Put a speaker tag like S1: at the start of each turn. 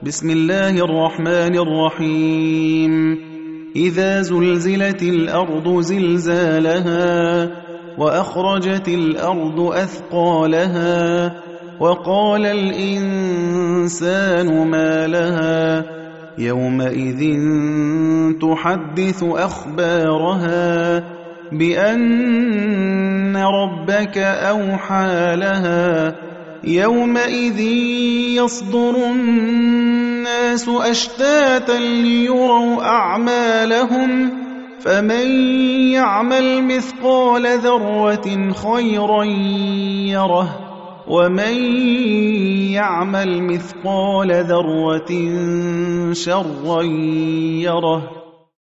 S1: بسم الله الرحمن الرحيم إذا زلزلت الأرض زلزالها وأخرجت الأرض أثقالها وقال الإنسان ما لها يومئذ تحدث أخبارها بأن ربك أوحى لها يومئذ يصدر الناس أشتاتا ليروا أعمالهم فمن يعمل مثقال ذرة خيرا يره ومن يعمل مثقال ذرة شرا يره